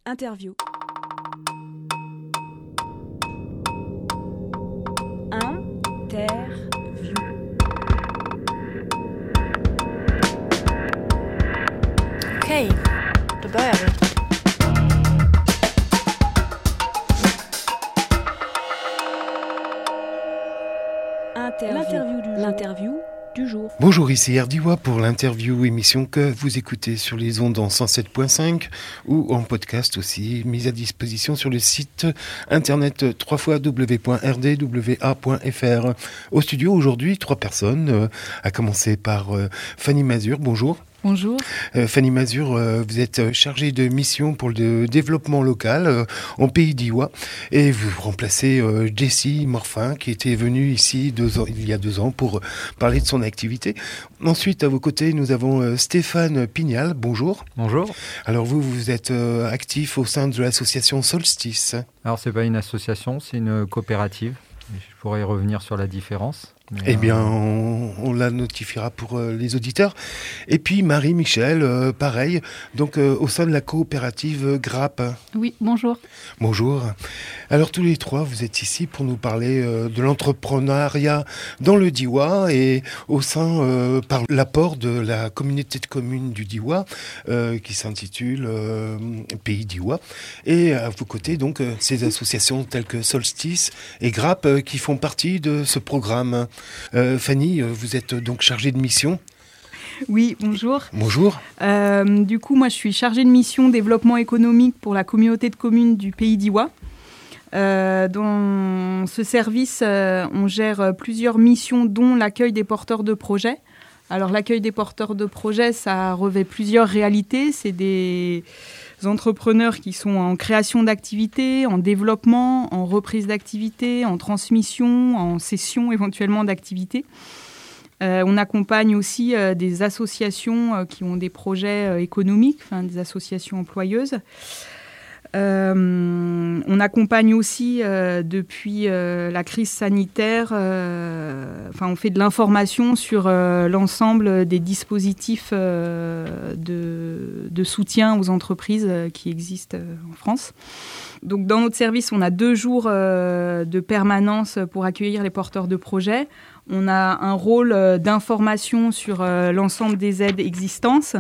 Interview. Okej, då börjar vi. L'interview du jour. Bonjour, ici Erdiwa pour l'interview émission que vous écoutez sur les ondes en 107.5 ou en podcast aussi, mise à disposition sur le site internet www.rdwa.fr. Au studio aujourd'hui, 3 personnes, à commencer par Fanny Mazur, bonjour. Bonjour. Fanny Mazur, vous êtes chargée de mission pour le développement local en Pays d'Iwa et vous remplacez Jessie Morfin qui était venue ici il y a 2 ans pour parler de son activité. Ensuite, à vos côtés, nous avons Stéphane Pignal. Bonjour. Bonjour. Alors vous êtes actif au sein de l'association Solstice. Alors c'est pas une association, c'est une coopérative. Je pourrais revenir sur la différence. Eh bien, on la notifiera pour les auditeurs. Et puis Marie-Michel, pareil, donc au sein de la coopérative GRAP. Oui, bonjour. Bonjour. Alors tous les 3, vous êtes ici pour nous parler de l'entrepreneuriat dans le Diois et au sein, par l'apport de la communauté de communes du Diois qui s'intitule Pays d'Iwa. Et à vos côtés, donc, ces associations telles que Solstice et GRAP qui font partie de ce programme. Fanny, vous êtes donc chargée de mission. Oui, bonjour. Bonjour. Du coup, moi, je suis chargée de mission développement économique pour la communauté de communes du Pays d'Iwa. Dans ce service, on gère plusieurs missions, dont l'accueil des porteurs de projets. Alors, l'accueil des porteurs de projets, ça revêt plusieurs réalités. C'est des entrepreneurs qui sont en création d'activités, en développement, en reprise d'activités, en transmission, en cession éventuellement d'activités. On accompagne aussi des associations qui ont des projets économiques, des associations employeuses. On accompagne aussi depuis la crise sanitaire, on fait de l'information sur l'ensemble des dispositifs de soutien aux entreprises qui existent en France. Donc dans notre service, on a 2 jours de permanence pour accueillir les porteurs de projets. On a un rôle d'information sur l'ensemble des aides existantes.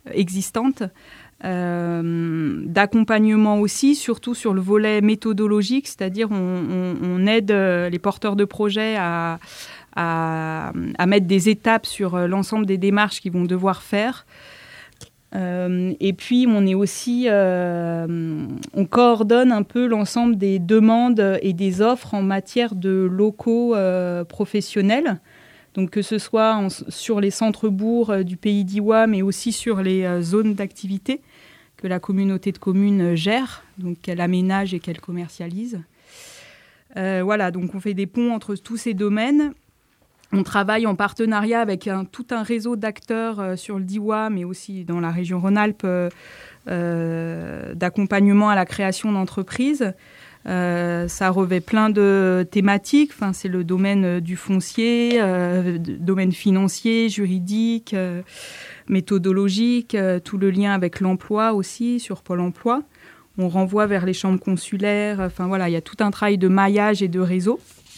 D'accompagnement aussi, surtout sur le volet méthodologique, c'est-à-dire on aide les porteurs de projets à mettre des étapes sur l'ensemble des démarches qu'ils vont devoir faire. Et puis on est aussi, on coordonne un peu l'ensemble des demandes et des offres en matière de locaux professionnels. Donc que ce soit sur les centres-bourgs du Pays d'Iwa, mais aussi sur les zones d'activité que la communauté de communes gère, donc qu'elle aménage et qu'elle commercialise. Donc on fait des ponts entre tous ces domaines. On travaille en partenariat avec tout un réseau d'acteurs sur le Diois, mais aussi dans la région Rhône-Alpes, d'accompagnement à la création d'entreprises. Ça revêt plein de thématiques. C'est le domaine du foncier, domaine financier, juridique, méthodologique, tout le lien avec l'emploi aussi sur Pôle emploi. On renvoie vers les chambres consulaires. Il y a tout un travail de maillage et de réseau.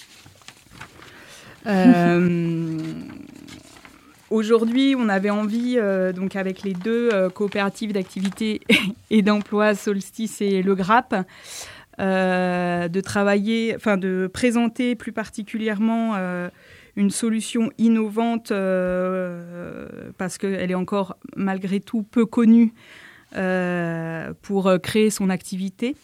Aujourd'hui, on avait envie, donc avec les 2 coopératives d'activité et d'emploi, Solstice et le GRAP, de travailler, de présenter plus particulièrement une solution innovante parce qu'elle est encore malgré tout peu connue pour créer son activité.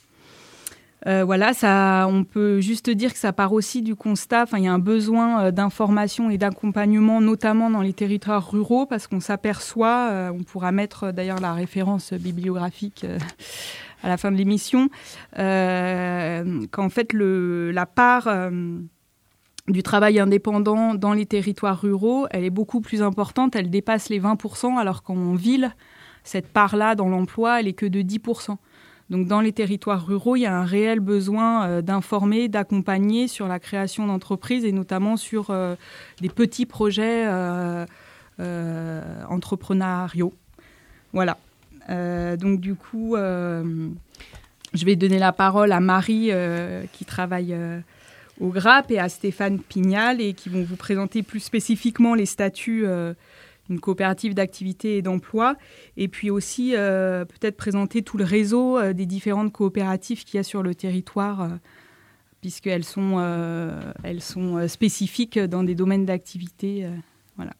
On peut juste dire que ça part aussi du constat, il y a un besoin d'information et d'accompagnement, notamment dans les territoires ruraux, parce qu'on s'aperçoit, on pourra mettre d'ailleurs la référence bibliographique à la fin de l'émission, qu'en fait la part du travail indépendant dans les territoires ruraux, elle est beaucoup plus importante, elle dépasse les 20%, alors qu'en ville, cette part-là dans l'emploi, elle est que de 10%. Donc dans les territoires ruraux, il y a un réel besoin d'informer, d'accompagner sur la création d'entreprises et notamment sur des petits projets entrepreneuriaux. Voilà. Donc du coup, je vais donner la parole à Marie qui travaille au GRAP et à Stéphane Pignal et qui vont vous présenter plus spécifiquement les statuts d'une coopérative d'activité et d'emploi et puis aussi peut-être présenter tout le réseau des différentes coopératives qu'il y a sur le territoire puisqu'elles sont spécifiques dans des domaines d'activité. Voilà.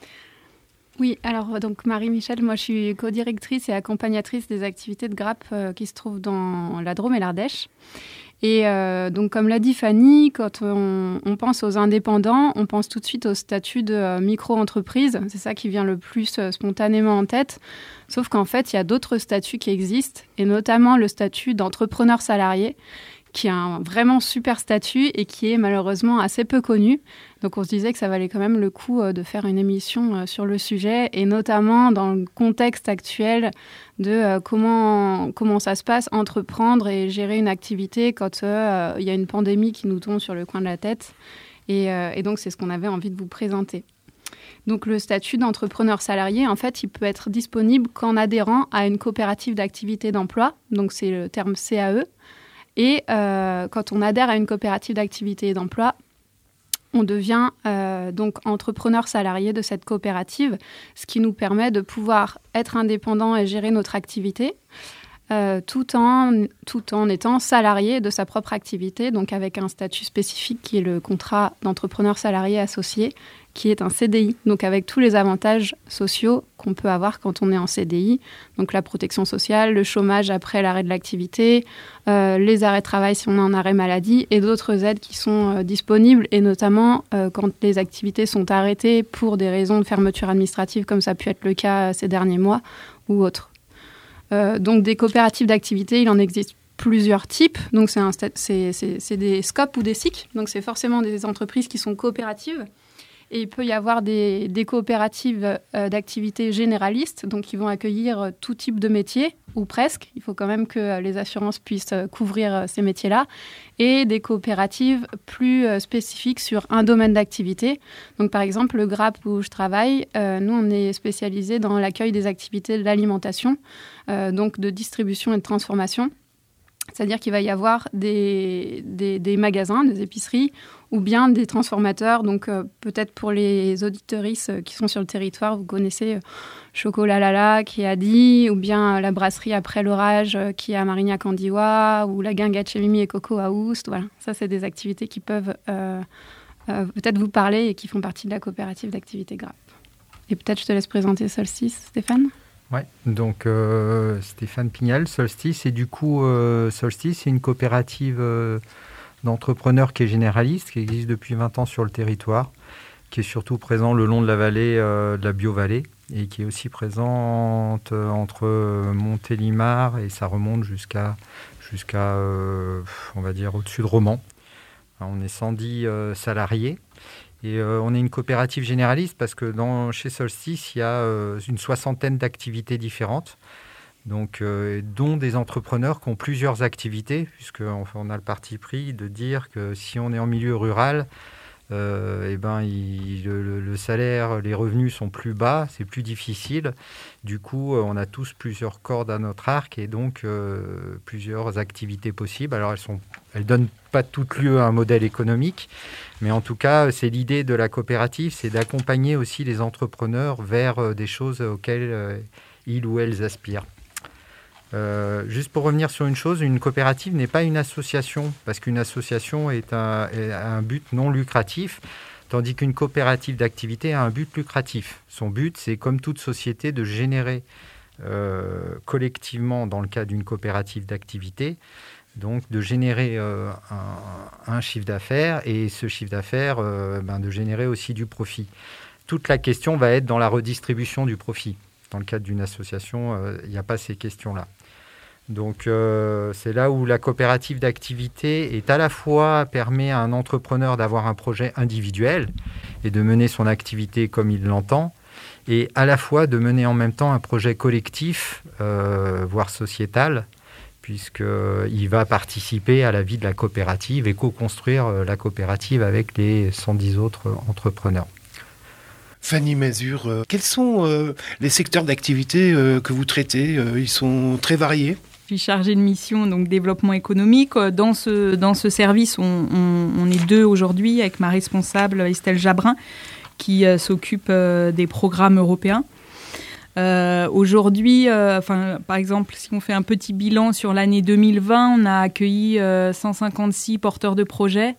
Oui, alors donc Marie-Michel, moi je suis co-directrice et accompagnatrice des activités de GRAP qui se trouvent dans la Drôme et l'Ardèche. Et donc comme l'a dit Fanny, quand on pense aux indépendants, on pense tout de suite au statut de micro-entreprise. C'est ça qui vient le plus spontanément en tête. Sauf qu'en fait, il y a d'autres statuts qui existent, et notamment le statut d'entrepreneur salarié, qui a un vraiment super statut et qui est malheureusement assez peu connu. Donc on se disait que ça valait quand même le coup de faire une émission sur le sujet, et notamment dans le contexte actuel de comment ça se passe, entreprendre et gérer une activité quand il y a une pandémie qui nous tombe sur le coin de la tête. Et donc c'est ce qu'on avait envie de vous présenter. Donc le statut d'entrepreneur salarié, en fait, il peut être disponible qu'en adhérant à une coopérative d'activité d'emploi, donc c'est le terme CAE. Et quand on adhère à une coopérative d'activité et d'emploi, on devient donc entrepreneur salarié de cette coopérative, ce qui nous permet de pouvoir être indépendant et gérer notre activité tout en étant salarié de sa propre activité, donc avec un statut spécifique qui est le contrat d'entrepreneur salarié associé, qui est un CDI, donc avec tous les avantages sociaux qu'on peut avoir quand on est en CDI, donc la protection sociale, le chômage après l'arrêt de l'activité, les arrêts de travail si on est en arrêt maladie et d'autres aides qui sont disponibles, et notamment quand les activités sont arrêtées pour des raisons de fermeture administrative, comme ça a pu être le cas ces derniers mois, ou autres. Donc des coopératives d'activité, il en existe plusieurs types. Donc c'est des SCOP ou des SIC, donc c'est forcément des entreprises qui sont coopératives. Et il peut y avoir des coopératives d'activité généralistes, donc qui vont accueillir tout type de métier, ou presque. Il faut quand même que les assurances puissent couvrir ces métiers-là. Et des coopératives plus spécifiques sur un domaine d'activité. Donc par exemple, le GRAP où je travaille, nous on est spécialisé dans l'accueil des activités de l'alimentation, donc de distribution et de transformation. C'est-à-dire qu'il va y avoir des magasins, des épiceries, ou bien des transformateurs. Donc peut-être pour les auditeuristes qui sont sur le territoire, vous connaissez Chocolat Lala qui est à Die, ou bien la brasserie Après l'orage qui est à Marignac-en-Diois, ou la guinguette chez Mimi et Coco à Oust. Voilà, ça c'est des activités qui peuvent peut-être vous parler et qui font partie de la coopérative d'activité GRAP. Et peut-être je te laisse présenter Solstice, Stéphane. Ouais, donc Stéphane Pignal, Solstice, et du coup Solstice, c'est une coopérative d'entrepreneurs qui est généraliste, qui existe depuis 20 ans sur le territoire, qui est surtout présent le long de la vallée de la Biovallée, et qui est aussi présente entre Montélimar, et ça remonte jusqu'à on va dire au-dessus de Romans. Alors, on est 110 salariés. Et on est une coopérative généraliste parce que chez Solstice, il y a une 60aine d'activités différentes, donc, dont des entrepreneurs qui ont plusieurs activités, puisqu'on a le parti pris de dire que si on est en milieu rural, le salaire, les revenus sont plus bas, c'est plus difficile. Du coup, on a tous plusieurs cordes à notre arc et donc plusieurs activités possibles. Alors, elles donnent pas toutes lieu à un modèle économique, mais en tout cas, c'est l'idée de la coopérative, c'est d'accompagner aussi les entrepreneurs vers des choses auxquelles ils ou elles aspirent. Juste pour revenir sur une chose, une coopérative n'est pas une association, parce qu'une association a un but non lucratif, tandis qu'une coopérative d'activité a un but lucratif. Son but, c'est comme toute société de générer collectivement, dans le cas d'une coopérative d'activité, donc de générer un chiffre d'affaires, et ce chiffre d'affaires, de générer aussi du profit. Toute la question va être dans la redistribution du profit. Dans le cadre d'une association, il n'y a pas ces questions-là. Donc, c'est là où la coopérative d'activité est à la fois permet à un entrepreneur d'avoir un projet individuel et de mener son activité comme il l'entend, et à la fois de mener en même temps un projet collectif, voire sociétal, puisqu'il va participer à la vie de la coopérative et co-construire la coopérative avec les 110 autres entrepreneurs. Fanny Mazur, quels sont les secteurs d'activité que vous traitez? Ils sont très variés. Je suis chargée de mission, donc développement économique. Dans ce service, on est 2 aujourd'hui avec ma responsable Estelle Jabrin qui s'occupe des programmes européens. Aujourd'hui, par exemple, si on fait un petit bilan sur l'année 2020, on a accueilli 156 porteurs de projets.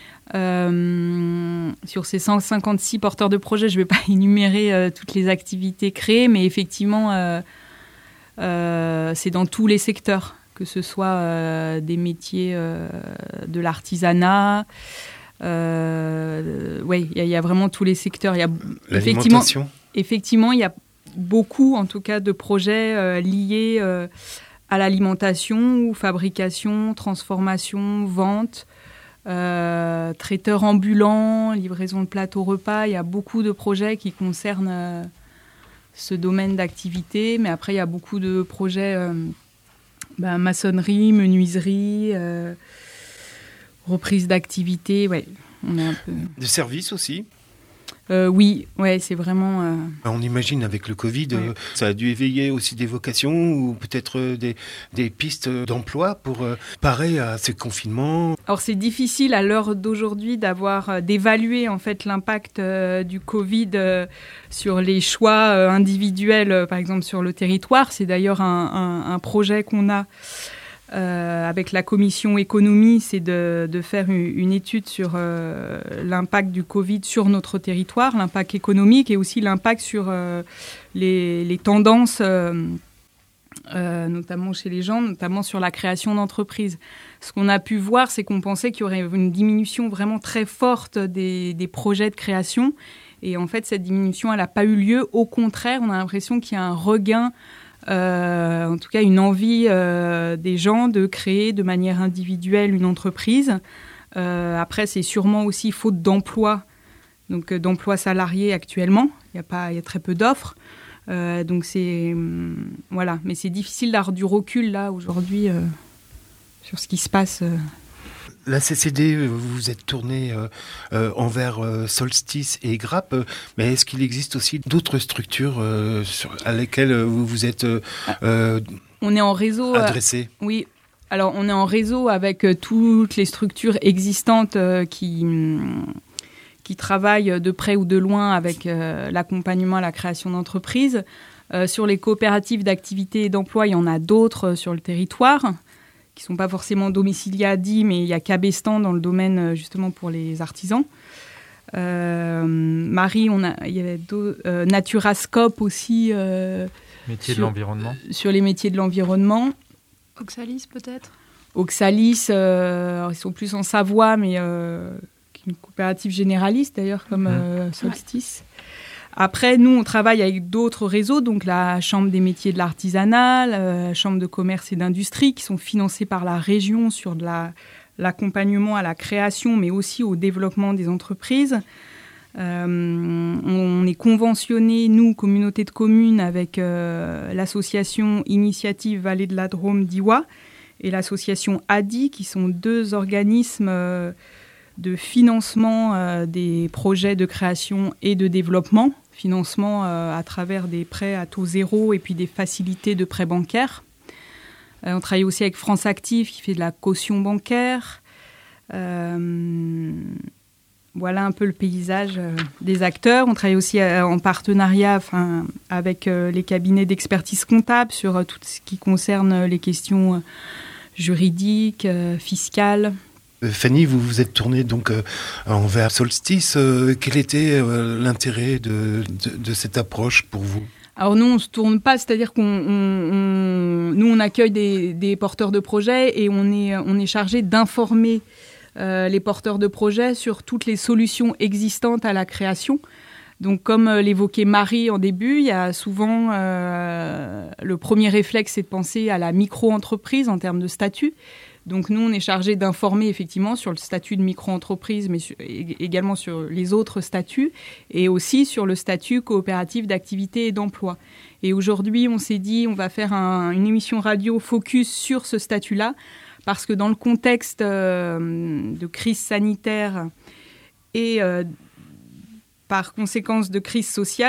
Sur ces 156 porteurs de projets, je ne vais pas énumérer toutes les activités créées, mais effectivement, c'est dans tous les secteurs, que ce soit des métiers de l'artisanat. Il y a vraiment tous les secteurs. Il y a, l'alimentation. Effectivement, il y a beaucoup, en tout cas, de projets liés à l'alimentation, ou fabrication, transformation, vente. Traiteurs ambulants, livraison de plateaux repas, il y a beaucoup de projets qui concernent ce domaine d'activité, mais après il y a beaucoup de projets maçonnerie, menuiserie, reprise d'activité, on a un peu... De services aussi. Oui, c'est vraiment... On imagine avec le Covid, ça a dû éveiller aussi des vocations ou peut-être des pistes d'emploi pour parer à ces confinements. Alors c'est difficile à l'heure d'aujourd'hui d'évaluer en fait l'impact du Covid sur les choix individuels, par exemple sur le territoire. C'est d'ailleurs un projet qu'on a avec la commission économie, c'est de faire une étude sur l'impact du Covid sur notre territoire, l'impact économique et aussi l'impact sur les tendances, notamment chez les gens, notamment sur la création d'entreprises. Ce qu'on a pu voir, c'est qu'on pensait qu'il y aurait une diminution vraiment très forte des projets de création. Et en fait, cette diminution, elle n'a pas eu lieu. Au contraire, on a l'impression qu'il y a un regain, en tout cas une envie des gens de créer de manière individuelle une entreprise. Après, c'est sûrement aussi faute d'emploi, donc d'emploi salarié actuellement. Il y a très peu d'offres. Donc voilà, mais c'est difficile d'avoir du recul là aujourd'hui sur ce qui se passe. La CCD, vous vous êtes tourné envers Solstice et Grappe, mais est-ce qu'il existe aussi d'autres structures à lesquelles vous vous êtes on est en réseau adressé? Oui, alors on est en réseau avec toutes les structures existantes qui travaillent de près ou de loin avec l'accompagnement à la création d'entreprises. Sur les coopératives d'activité et d'emploi, il y en a d'autres sur le territoire qui ne sont pas forcément domiciliés à Die, mais il y a Cabestan dans le domaine justement pour les artisans. Marie, il y avait Naturascope aussi. Métiers de l'environnement. Sur les métiers de l'environnement. Oxalis peut-être. Oxalis, ils sont plus en Savoie, mais une coopérative généraliste d'ailleurs comme Solstice. Après, nous, on travaille avec d'autres réseaux, donc la Chambre des métiers de l'artisanat, la Chambre de commerce et d'industrie, qui sont financés par la région sur l'accompagnement à la création, mais aussi au développement des entreprises. On est conventionné, nous, communauté de communes, avec l'association Initiative Vallée de la Drôme d'Iwa et l'association ADI, qui sont 2 organismes de financement des projets de création et de développement, financement à travers des prêts à taux zéro et puis des facilités de prêts bancaires. On travaille aussi avec France Active qui fait de la caution bancaire. Voilà un peu le paysage des acteurs. On travaille aussi en partenariat avec les cabinets d'expertise comptable sur tout ce qui concerne les questions juridiques, fiscales. Fanny, vous vous êtes tournée donc envers Solstice. Quel était l'intérêt de cette approche pour vous? Alors nous, on ne se tourne pas, c'est-à-dire on accueille des porteurs de projets et on est chargé d'informer les porteurs de projets sur toutes les solutions existantes à la création. Donc comme l'évoquait Marie en début, il y a souvent le premier réflexe, c'est de penser à la micro-entreprise en termes de statut. Donc nous, on est chargé d'informer effectivement sur le statut de micro-entreprise, mais également sur les autres statuts, et aussi sur le statut coopératif d'activité et d'emploi. Et aujourd'hui, on s'est dit, on va faire une émission radio focus sur ce statut-là, parce que dans le contexte de crise sanitaire et par conséquence de crise sociale,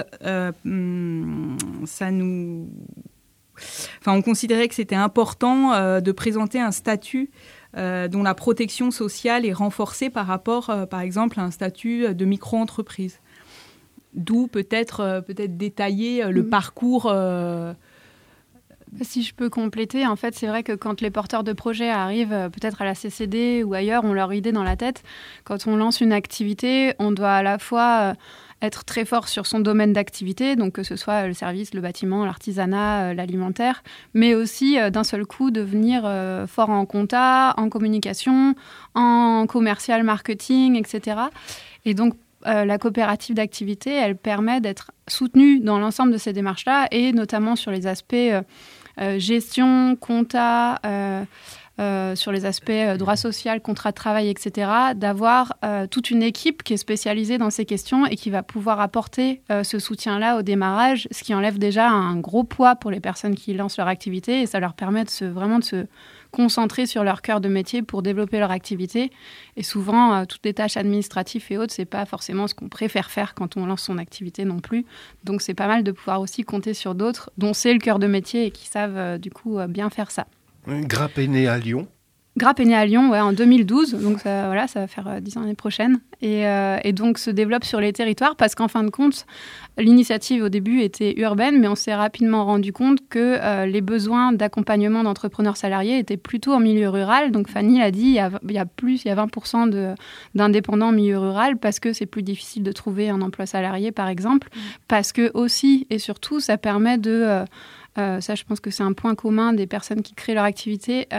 on considérait que c'était important de présenter un statut dont la protection sociale est renforcée par rapport, par exemple, à un statut de micro-entreprise. D'où peut-être détailler le parcours. Si je peux compléter, en fait, c'est vrai que quand les porteurs de projets arrivent peut-être à la CCD ou ailleurs, ont leur idée dans la tête. Quand on lance une activité, on doit à la fois être très fort sur son domaine d'activité, donc que ce soit le service, le bâtiment, l'artisanat, l'alimentaire, mais aussi d'un seul coup devenir fort en compta, en communication, en commercial, marketing, etc. Et donc, la coopérative d'activité, elle permet d'être soutenue dans l'ensemble de ces démarches-là, et notamment sur les aspects gestion, compta, sur les aspects droit social, contrat de travail, etc., d'avoir toute une équipe qui est spécialisée dans ces questions et qui va pouvoir apporter ce soutien-là au démarrage, ce qui enlève déjà un gros poids pour les personnes qui lancent leur activité, et ça leur permet vraiment de se concentrer sur leur cœur de métier pour développer leur activité. Et souvent, toutes les tâches administratives et autres, c'est pas forcément ce qu'on préfère faire quand on lance son activité non plus. Donc, c'est pas mal de pouvoir aussi compter sur d'autres dont c'est le cœur de métier et qui savent du coup bien faire ça. Grapp est né à Lyon. Grapp est né à Lyon en 2012, donc ça va faire 10 ans l'année prochaine. Et donc se développe sur les territoires parce qu'en fin de compte, l'initiative au début était urbaine, mais on s'est rapidement rendu compte que les besoins d'accompagnement d'entrepreneurs salariés étaient plutôt en milieu rural. Donc Fanny l'a dit, il y a 20% d'indépendants en milieu rural parce que c'est plus difficile de trouver un emploi salarié, par exemple, parce que aussi et surtout, ça permet de... ça, je pense que c'est un point commun des personnes qui créent leur activité,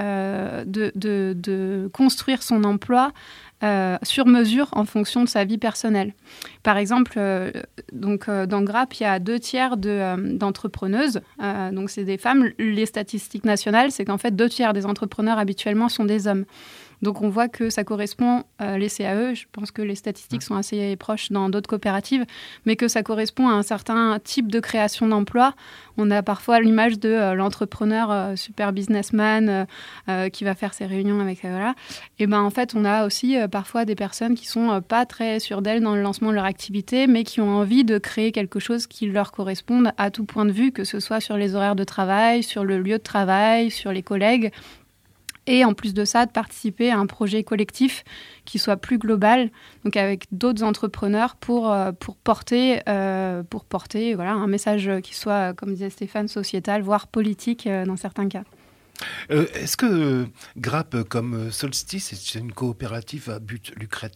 de construire son emploi sur mesure en fonction de sa vie personnelle. Par exemple, dans Grapp, il y a 2/3 d'entrepreneuses. Donc, c'est des femmes. Les statistiques nationales, c'est qu'en fait, 2/3 des entrepreneurs habituellement sont des hommes. Donc, on voit que ça correspond, les CAE, je pense que les statistiques sont assez proches dans d'autres coopératives, mais que ça correspond à un certain type de création d'emploi. On a parfois l'image de l'entrepreneur super businessman qui va faire ses réunions avec... voilà. Et ben en fait, on a aussi parfois des personnes qui sont pas très sûres d'elles dans le lancement de leur activité, mais qui ont envie de créer quelque chose qui leur corresponde à tout point de vue, que ce soit sur les horaires de travail, sur le lieu de travail, sur les collègues. Et en plus de ça, de participer à un projet collectif qui soit plus global, donc avec d'autres entrepreneurs pour porter un message qui soit, comme disait Stéphane, sociétal, voire politique dans certains cas. Est-ce que Grapp, comme Solstice, c'est une coopérative à but lucratif ?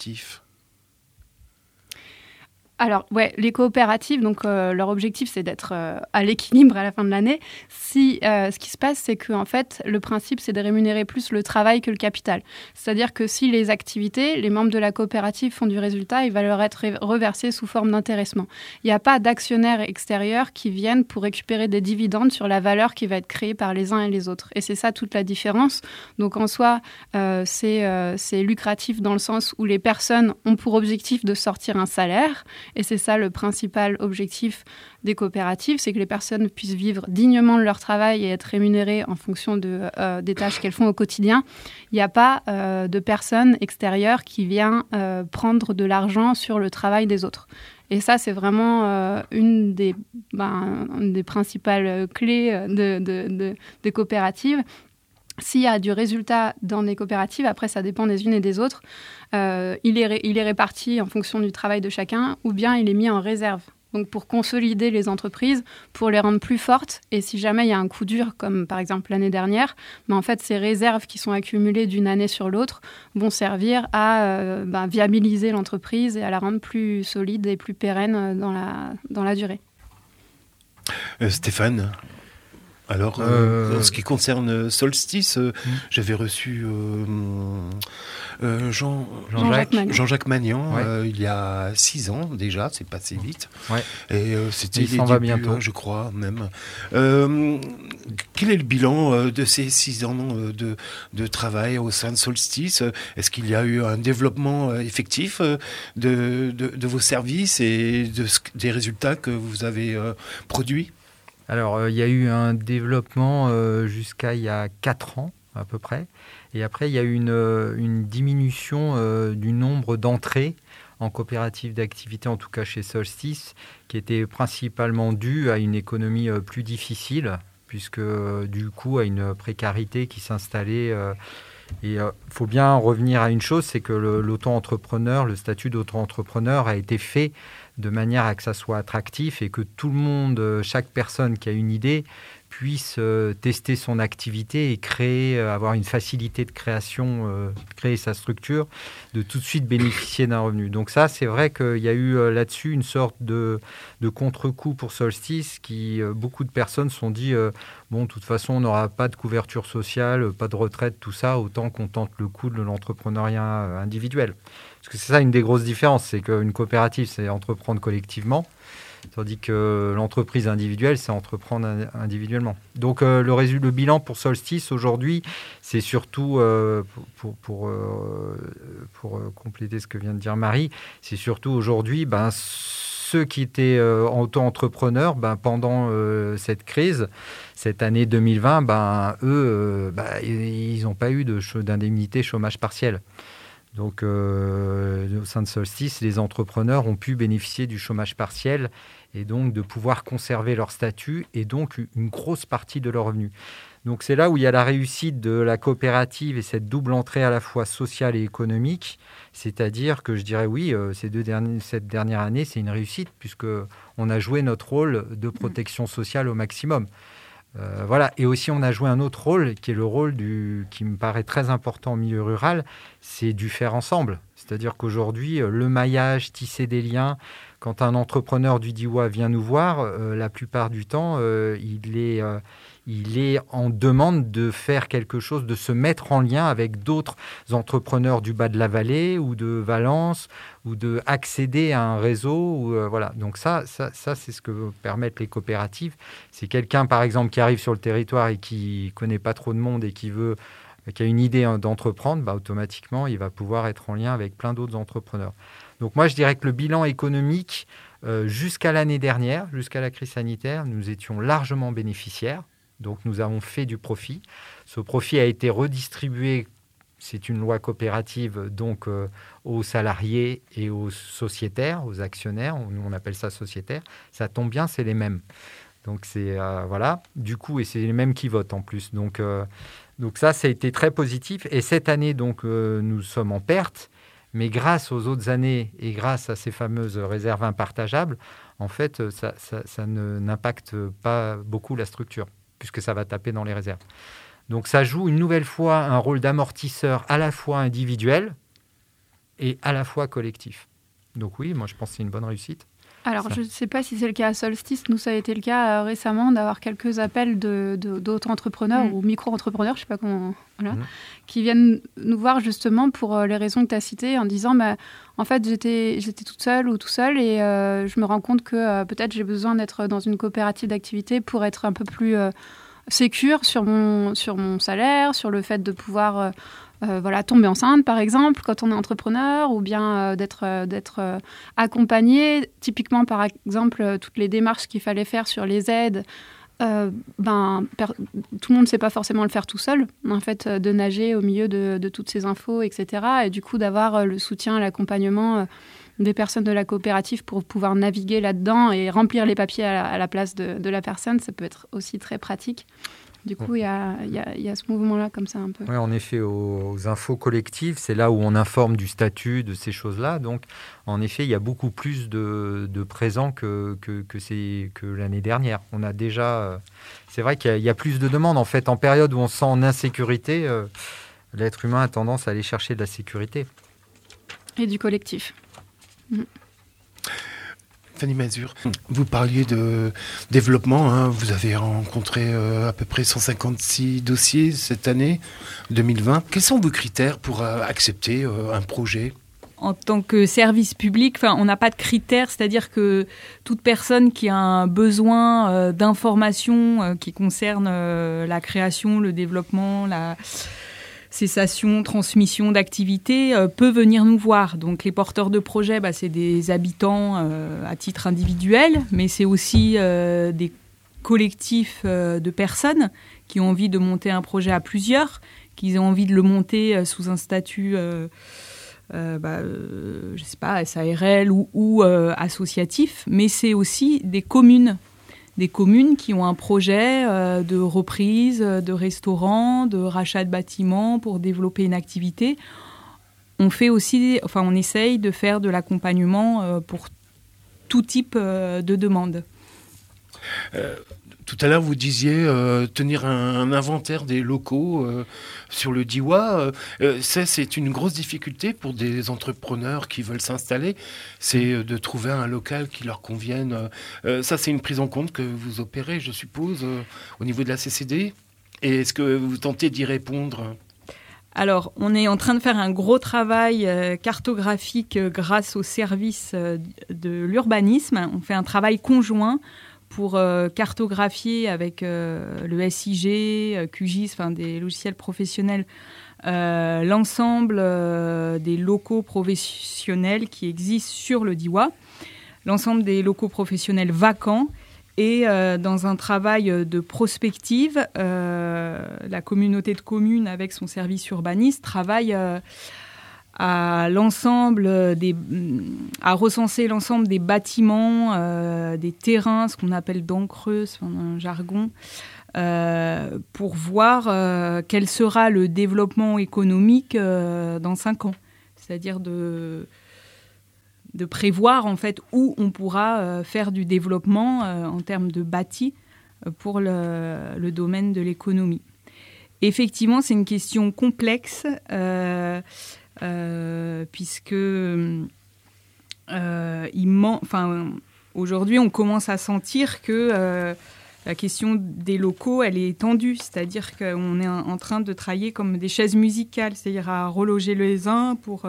Alors, ouais, les coopératives, donc leur objectif, c'est d'être à l'équilibre à la fin de l'année. Ce qui se passe, c'est qu'en fait, le principe, c'est de rémunérer plus le travail que le capital. C'est-à-dire que si les activités, les membres de la coopérative font du résultat, il va leur être reversé sous forme d'intéressement. Il n'y a pas d'actionnaires extérieurs qui viennent pour récupérer des dividendes sur la valeur qui va être créée par les uns et les autres. Et c'est ça toute la différence. Donc, en soi, c'est lucratif dans le sens où les personnes ont pour objectif de sortir un salaire. Et c'est ça le principal objectif des coopératives, c'est que les personnes puissent vivre dignement de leur travail et être rémunérées en fonction des tâches qu'elles font au quotidien. Il n'y a pas de personne extérieure qui vient prendre de l'argent sur le travail des autres. Et ça, c'est vraiment une des principales clés des coopératives. S'il y a du résultat dans les coopératives, après ça dépend des unes et des autres, il est réparti en fonction du travail de chacun ou bien il est mis en réserve. Donc pour consolider les entreprises, pour les rendre plus fortes. Et si jamais il y a un coup dur, comme par exemple l'année dernière, en fait ces réserves qui sont accumulées d'une année sur l'autre vont servir à viabiliser l'entreprise et à la rendre plus solide et plus pérenne dans la durée. Stéphane ? Alors, en ce qui concerne Solstice, j'avais reçu Jean-Jacques Magnan il y a 6 ans déjà, c'est passé vite. Ouais. Et c'était les débuts, bientôt. Je crois même. Quel est le bilan de ces 6 ans de travail au sein de Solstice ? Est-ce qu'il y a eu un développement effectif de vos services et des résultats que vous avez produits ? Alors, il y a eu un développement jusqu'à il y a 4 ans, à peu près. Et après, il y a eu une diminution du nombre d'entrées en coopérative d'activité, en tout cas chez Solstice, qui était principalement due à une économie plus difficile, puisque du coup, à une précarité qui s'installait. Et il faut bien revenir à une chose, c'est que l'auto-entrepreneur, le statut d'auto-entrepreneur a été fait de manière à que ça soit attractif et que tout le monde, chaque personne qui a une idée, puisse tester son activité et créer, avoir une facilité de création, créer sa structure, de tout de suite bénéficier d'un revenu. Donc ça, c'est vrai qu'il y a eu là-dessus une sorte de contre-coup pour Solstice qui, beaucoup de personnes se sont dit, bon, de toute façon, on n'aura pas de couverture sociale, pas de retraite, tout ça, autant qu'on tente le coup de l'entrepreneuriat individuel. Parce que c'est ça une des grosses différences, c'est qu'une coopérative, c'est entreprendre collectivement, tandis que l'entreprise individuelle, c'est entreprendre individuellement. Donc le bilan pour Solstice aujourd'hui, c'est surtout, pour compléter ce que vient de dire Marie, c'est surtout aujourd'hui, ceux qui étaient auto-entrepreneurs, pendant cette crise, cette année 2020, eux, ils n'ont pas eu d'indemnité chômage partiel. Donc, au sein de Solstice, les entrepreneurs ont pu bénéficier du chômage partiel et donc de pouvoir conserver leur statut et donc une grosse partie de leurs revenus. Donc, c'est là où il y a la réussite de la coopérative et cette double entrée à la fois sociale et économique. C'est-à-dire que je dirais oui, cette dernière année, c'est une réussite puisqu'on a joué notre rôle de protection sociale au maximum. Voilà. Et aussi, on a joué un autre rôle, qui est le rôle qui me paraît très important au milieu rural, c'est du faire ensemble. C'est-à-dire qu'aujourd'hui, le maillage, tisser des liens, quand un entrepreneur du Diois vient nous voir, la plupart du temps, il est en demande de faire quelque chose, de se mettre en lien avec d'autres entrepreneurs du bas de la vallée ou de Valence, ou d'accéder à un réseau. Voilà. Donc ça, c'est ce que permettent les coopératives. C'est quelqu'un, par exemple, qui arrive sur le territoire et qui ne connaît pas trop de monde et qui a une idée d'entreprendre, automatiquement, il va pouvoir être en lien avec plein d'autres entrepreneurs. Donc moi, je dirais que le bilan économique, jusqu'à l'année dernière, jusqu'à la crise sanitaire, nous étions largement bénéficiaires. Donc, nous avons fait du profit. Ce profit a été redistribué, c'est une loi coopérative, donc aux salariés et aux sociétaires, aux actionnaires. Nous, on appelle ça sociétaire. Ça tombe bien, c'est les mêmes. Donc, c'est voilà. Du coup, et c'est les mêmes qui votent en plus. Donc ça a été très positif. Et cette année, donc, nous sommes en perte. Mais grâce aux autres années et grâce à ces fameuses réserves impartageables, en fait, ça n'impacte pas beaucoup la structure, puisque ça va taper dans les réserves. Donc ça joue une nouvelle fois un rôle d'amortisseur à la fois individuel et à la fois collectif. Donc oui, moi je pense que c'est une bonne réussite. Alors je ne sais pas si c'est le cas à Solstice, nous ça a été le cas récemment d'avoir quelques appels d'autres entrepreneurs ou micro-entrepreneurs, je ne sais pas comment, qui viennent nous voir justement pour les raisons que tu as citées en disant en fait j'étais toute seule ou tout seul et je me rends compte que peut-être j'ai besoin d'être dans une coopérative d'activité pour être un peu plus sécure sur mon salaire, sur le fait de pouvoir tomber enceinte, par exemple, quand on est entrepreneur, ou bien d'être accompagné. Typiquement, par exemple, toutes les démarches qu'il fallait faire sur les aides, tout le monde ne sait pas forcément le faire tout seul, en fait, de nager au milieu de toutes ces infos, etc. Et du coup, d'avoir le soutien, l'accompagnement des personnes de la coopérative pour pouvoir naviguer là-dedans et remplir les papiers à la place de la personne, ça peut être aussi très pratique. Du coup, il y a ce mouvement-là comme ça un peu. Oui, en effet, aux infos collectives, c'est là où on informe du statut, de ces choses-là. Donc, en effet, il y a beaucoup plus de présents que l'année dernière. On a déjà... c'est vrai qu'il y a plus de demandes. En fait, en période où on se sent en insécurité, l'être humain a tendance à aller chercher de la sécurité. Et du collectif. Fanny Mazur, vous parliez de développement, vous avez rencontré à peu près 156 dossiers cette année 2020. Quels sont vos critères pour accepter un projet ? En tant que service public, on n'a pas de critères, c'est-à-dire que toute personne qui a un besoin d'information qui concerne la création, le développement, la cessation, transmission d'activités peut venir nous voir. Donc les porteurs de projets, c'est des habitants à titre individuel, mais c'est aussi des collectifs de personnes qui ont envie de monter un projet à plusieurs, qui ont envie de le monter sous un statut je sais pas, SARL ou associatifs, mais c'est aussi des communes qui ont un projet de reprise, de restaurant, de rachat de bâtiments pour développer une activité. On essaye de faire de l'accompagnement pour tout type de demande. Tout à l'heure, vous disiez tenir un inventaire des locaux sur le Diois. C'est une grosse difficulté pour des entrepreneurs qui veulent s'installer. C'est de trouver un local qui leur convienne. Ça, c'est une prise en compte que vous opérez, je suppose, au niveau de la CCD. Et est-ce que vous tentez d'y répondre ? Alors, on est en train de faire un gros travail cartographique grâce au service de l'urbanisme. On fait un travail conjoint pour cartographier avec le SIG, QGIS, des logiciels professionnels, l'ensemble des locaux professionnels qui existent sur le Diois, l'ensemble des locaux professionnels vacants. Et dans un travail de prospective, la communauté de communes, avec son service urbaniste, travaille à recenser l'ensemble des bâtiments, des terrains, ce qu'on appelle dents creuses, un jargon, pour voir quel sera le développement économique dans 5 ans. C'est-à-dire de prévoir en fait où on pourra faire du développement en termes de bâti pour le domaine de l'économie. Effectivement, c'est une question complexe puisque aujourd'hui, on commence à sentir que la question des locaux, elle est tendue, c'est-à-dire qu'on est en train de travailler comme des chaises musicales, c'est-à-dire à reloger les uns pour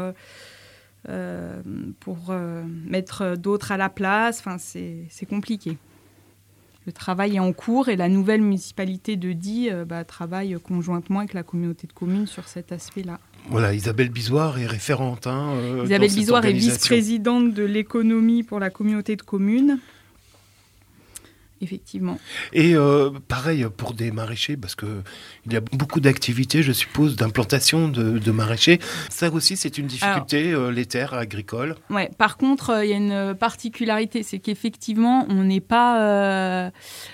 mettre d'autres à la place. C'est compliqué. Le travail est en cours et la nouvelle municipalité de Die travaille conjointement avec la communauté de communes sur cet aspect-là. Voilà, Isabelle Bizoire est référente. Isabelle Bizoire est vice-présidente de l'économie pour la communauté de communes. Effectivement. Et pareil pour des maraîchers, parce qu'il y a beaucoup d'activités, je suppose, d'implantation de maraîchers. Ça aussi, c'est une difficulté, les terres agricoles. Ouais. Par contre, il y a une particularité, c'est qu'effectivement, on n'est pas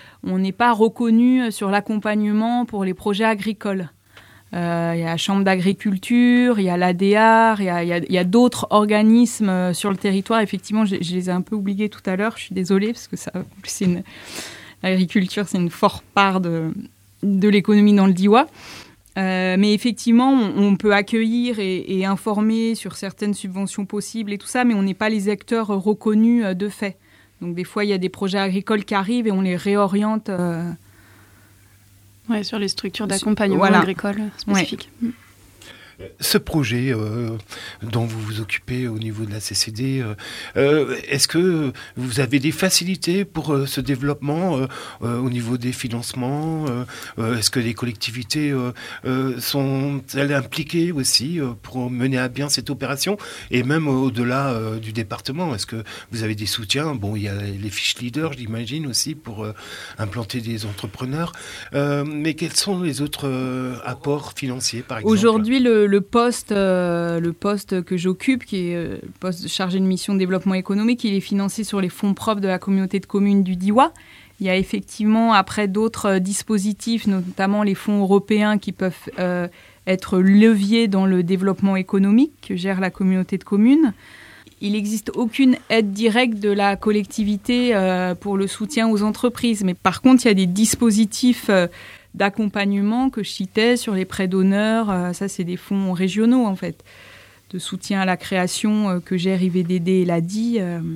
reconnu sur l'accompagnement pour les projets agricoles. Il y a la Chambre d'agriculture, il y a l'ADR, il y a d'autres organismes sur le territoire. Effectivement, je les ai un peu oubliés tout à l'heure. Je suis désolée parce que l'agriculture, c'est une forte part de l'économie dans le Diois. Mais effectivement, on peut accueillir et informer sur certaines subventions possibles et tout ça, mais on n'est pas les acteurs reconnus de fait. Donc des fois, il y a des projets agricoles qui arrivent et on les réoriente. Sur les structures d'accompagnement agricole spécifiques. Ouais. Ce projet dont vous vous occupez au niveau de la CCD, est-ce que vous avez des facilités pour ce développement au niveau des financements est-ce que les collectivités sont-elles impliquées aussi pour mener à bien cette opération? Et même au-delà du département, est-ce que vous avez des soutiens? Bon, il y a les fiches leaders, j'imagine, aussi pour implanter des entrepreneurs. Mais quels sont les autres apports financiers, par exemple? Aujourd'hui, le poste que j'occupe, qui est le poste chargé de mission de développement économique, il est financé sur les fonds propres de la communauté de communes du Diois. Il y a effectivement après d'autres dispositifs, notamment les fonds européens qui peuvent être leviers dans le développement économique que gère la communauté de communes. Il n'existe aucune aide directe de la collectivité pour le soutien aux entreprises. Mais par contre, il y a des dispositifs d'accompagnement que je citais sur les prêts d'honneur. Ça, c'est des fonds régionaux, en fait, de soutien à la création que gère IVDD et l'ADI,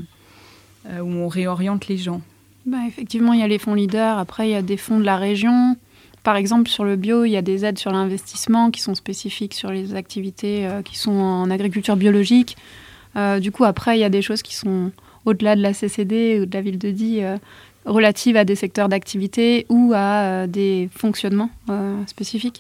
où on réoriente les gens. Effectivement, il y a les fonds leaders. Après, il y a des fonds de la région. Par exemple, sur le bio, il y a des aides sur l'investissement qui sont spécifiques sur les activités qui sont en agriculture biologique. Du coup, après, il y a des choses qui sont au-delà de la CCD ou de la ville de Die, relatives à des secteurs d'activité ou à des fonctionnements spécifiques.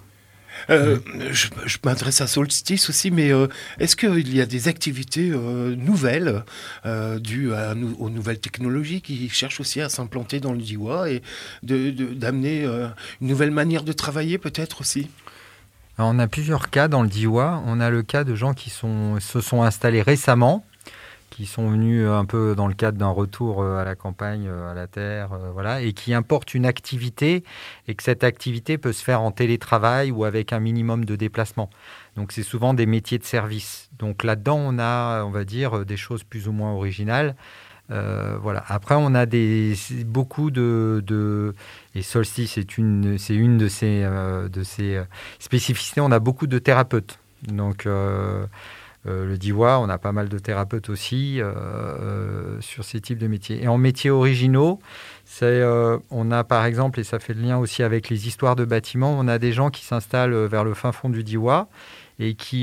Je m'adresse à Solstice aussi, mais est-ce qu'il y a des activités nouvelles dues aux nouvelles technologies qui cherchent aussi à s'implanter dans le Diois et d'amener une nouvelle manière de travailler peut-être aussi? Alors, on a plusieurs cas dans le Diois. On a le cas de gens qui se sont installés récemment, qui sont venus un peu dans le cadre d'un retour à la campagne, à la terre, voilà, et qui importent une activité, et que cette activité peut se faire en télétravail ou avec un minimum de déplacement. Donc, c'est souvent des métiers de service. Donc, là-dedans, on a, on va dire, des choses plus ou moins originales. Voilà. Après, on a beaucoup de et Solstice, c'est une de ces spécificités. On a beaucoup de thérapeutes. Donc, le Diois, on a pas mal de thérapeutes aussi sur ces types de métiers. Et en métiers originaux, on a par exemple, et ça fait le lien aussi avec les histoires de bâtiments, on a des gens qui s'installent vers le fin fond du Diois et qui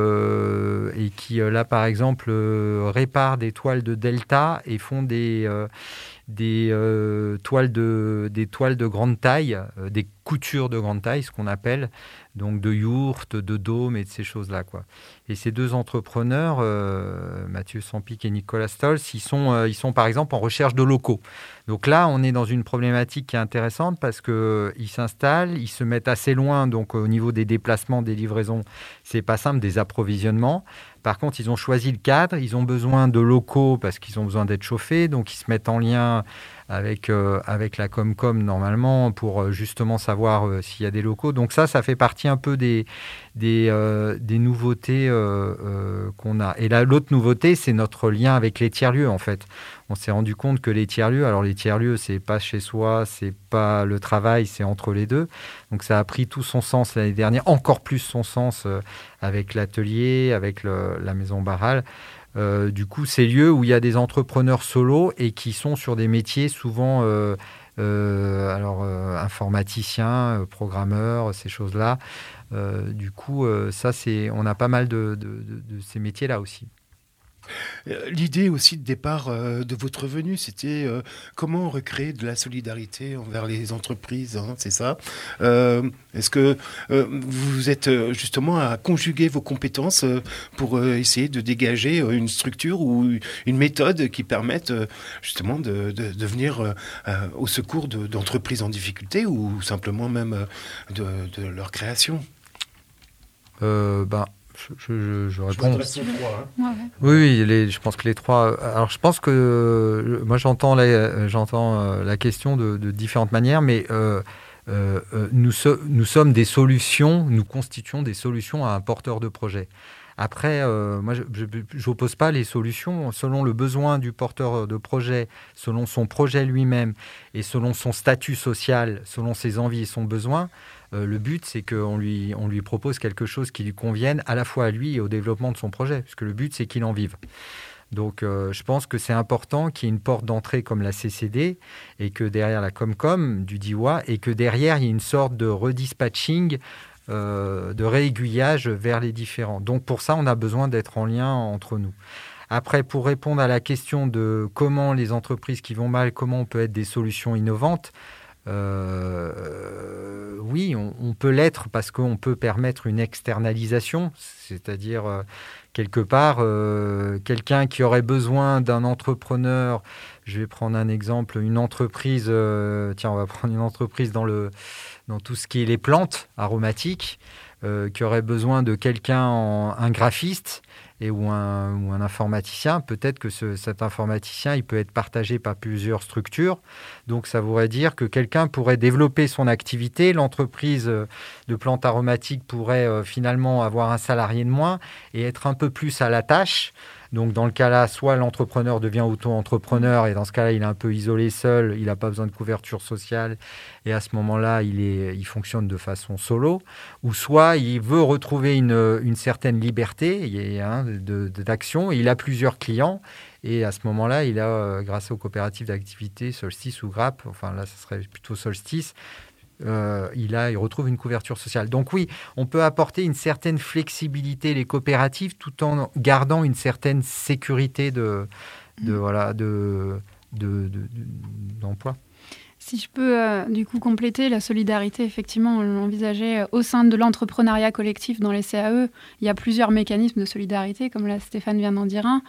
là, par exemple, réparent des toiles de delta et font des toiles de grande taille, des coutures de grande taille, ce qu'on appelle, donc de yourtes, de dômes et de ces choses-là, quoi. Et ces deux entrepreneurs, Mathieu Sampic et Nicolas Stolz, ils sont par exemple en recherche de locaux. Donc là, on est dans une problématique qui est intéressante parce qu'ils s'installent, ils se mettent assez loin, donc au niveau des déplacements, des livraisons, c'est pas simple, des approvisionnements. Par contre, ils ont choisi le cadre, ils ont besoin de locaux parce qu'ils ont besoin d'être chauffés, donc ils se mettent en lien avec la Comcom normalement pour justement savoir s'il y a des locaux. Donc ça fait partie un peu des nouveautés qu'on a. Et là, l'autre nouveauté, c'est notre lien avec les tiers-lieux en fait. On s'est rendu compte que les tiers-lieux, alors les tiers-lieux, c'est pas chez soi, c'est pas le travail, c'est entre les deux. Donc ça a pris tout son sens l'année dernière, encore plus son sens avec l'atelier, avec la maison Barral. Du coup, ces lieux où il y a des entrepreneurs solos et qui sont sur des métiers souvent informaticiens, programmeurs, ces choses-là. Du coup, on a pas mal de ces métiers-là aussi. L'idée aussi de départ de votre venue, c'était comment recréer de la solidarité envers les entreprises, hein, c'est ça. Est-ce que vous êtes justement à conjuguer vos compétences pour essayer de dégager une structure ou une méthode qui permette justement de venir au secours d'entreprises en difficulté ou simplement même de leur création? Je réponds. Oui, je pense que les trois. Alors, je pense que moi, j'entends la question de différentes manières, mais nous sommes des solutions, nous constituons des solutions à un porteur de projet. Après, moi, je n'oppose pas les solutions selon le besoin du porteur de projet, selon son projet lui-même et selon son statut social, selon ses envies et son besoin. Le but, c'est qu'on lui propose quelque chose qui lui convienne à la fois à lui et au développement de son projet, puisque le but, c'est qu'il en vive. Donc, je pense que c'est important qu'il y ait une porte d'entrée comme la CCD et que derrière la Comcom du Diois et que derrière, il y ait une sorte de redispatching, de réaiguillage vers les différents. Donc, pour ça, on a besoin d'être en lien entre nous. Après, pour répondre à la question de comment les entreprises qui vont mal, comment on peut être des solutions innovantes, oui, on peut l'être parce qu'on peut permettre une externalisation, c'est-à-dire quelque part, quelqu'un qui aurait besoin d'un entrepreneur, je vais prendre un exemple, une entreprise, on va prendre une entreprise dans tout ce qui est les plantes aromatiques, qui aurait besoin de quelqu'un, un graphiste, ou un informaticien, peut-être que cet informaticien, il peut être partagé par plusieurs structures. Donc, ça voudrait dire que quelqu'un pourrait développer son activité, l'entreprise de plantes aromatiques pourrait finalement avoir un salarié de moins et être un peu plus à la tâche. Donc, dans le cas-là, soit l'entrepreneur devient auto-entrepreneur et dans ce cas-là, il est un peu isolé, seul, il n'a pas besoin de couverture sociale et à ce moment-là, il fonctionne de façon solo. Ou soit il veut retrouver une certaine liberté d'action et il a plusieurs clients et à ce moment-là, il a, grâce aux coopératives d'activité, Solstice ou Grapp, enfin là, ce serait plutôt Solstice, il retrouve une couverture sociale. Donc oui, on peut apporter une certaine flexibilité, les coopératives, tout en gardant une certaine sécurité d'emploi. Si je peux du coup compléter, la solidarité, effectivement, on l'envisageait au sein de l'entrepreneuriat collectif dans les CAE. Il y a plusieurs mécanismes de solidarité, comme là Stéphane vient d'en dire un.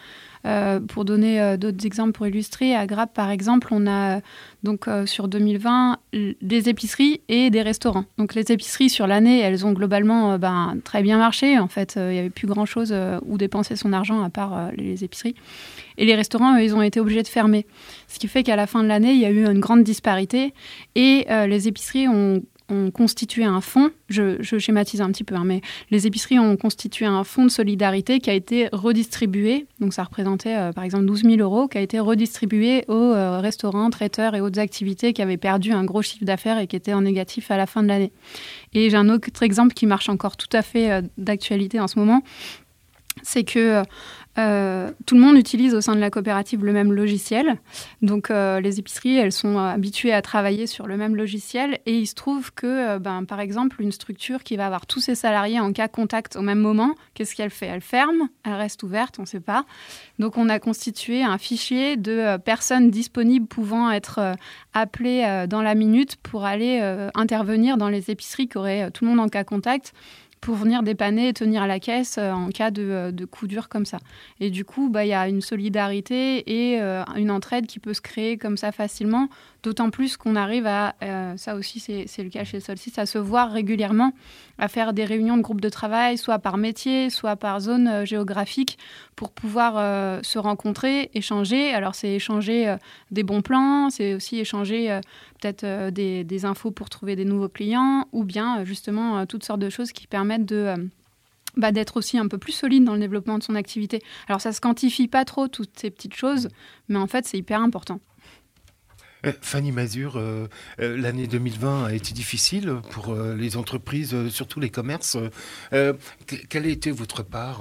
Pour donner d'autres exemples pour illustrer, à Grappes, par exemple, on a donc sur 2020 des épiceries et des restaurants. Donc les épiceries sur l'année, elles ont globalement très bien marché. En fait, il n'y avait plus grand-chose où dépenser son argent à part les épiceries. Et les restaurants, eux, ils ont été obligés de fermer. Ce qui fait qu'à la fin de l'année, il y a eu une grande disparité et les épiceries ont constitué un fonds, je schématise un petit peu, mais les épiceries ont constitué un fonds de solidarité qui a été redistribué, donc ça représentait par exemple 12 000 €, qui a été redistribué aux restaurants, traiteurs et autres activités qui avaient perdu un gros chiffre d'affaires et qui étaient en négatif à la fin de l'année. Et j'ai un autre exemple qui marche encore tout à fait d'actualité en ce moment, c'est que tout le monde utilise au sein de la coopérative le même logiciel. Donc, les épiceries, elles sont habituées à travailler sur le même logiciel. Et il se trouve que, par exemple, une structure qui va avoir tous ses salariés en cas contact au même moment, qu'est-ce qu'elle fait ? Elle ferme, elle reste ouverte, on ne sait pas. Donc, on a constitué un fichier de personnes disponibles pouvant être appelées dans la minute pour aller intervenir dans les épiceries qui auraient tout le monde en cas contact, pour venir dépanner et tenir la caisse en cas de coup dur comme ça. Et du coup, y a une solidarité et une entraide qui peut se créer comme ça facilement, d'autant plus qu'on arrive à, ça aussi c'est le cas chez Solstice, à se voir régulièrement, à faire des réunions de groupes de travail, soit par métier, soit par zone géographique, pour pouvoir se rencontrer, échanger. Alors c'est échanger des bons plans, c'est aussi échanger peut-être des infos pour trouver des nouveaux clients, ou bien justement toutes sortes de choses qui permettent d'être aussi un peu plus solide dans le développement de son activité. Alors ça ne se quantifie pas trop, toutes ces petites choses, mais en fait c'est hyper important. Fanny Mazur, l'année 2020 a été difficile pour les entreprises, surtout les commerces. Quelle a été votre part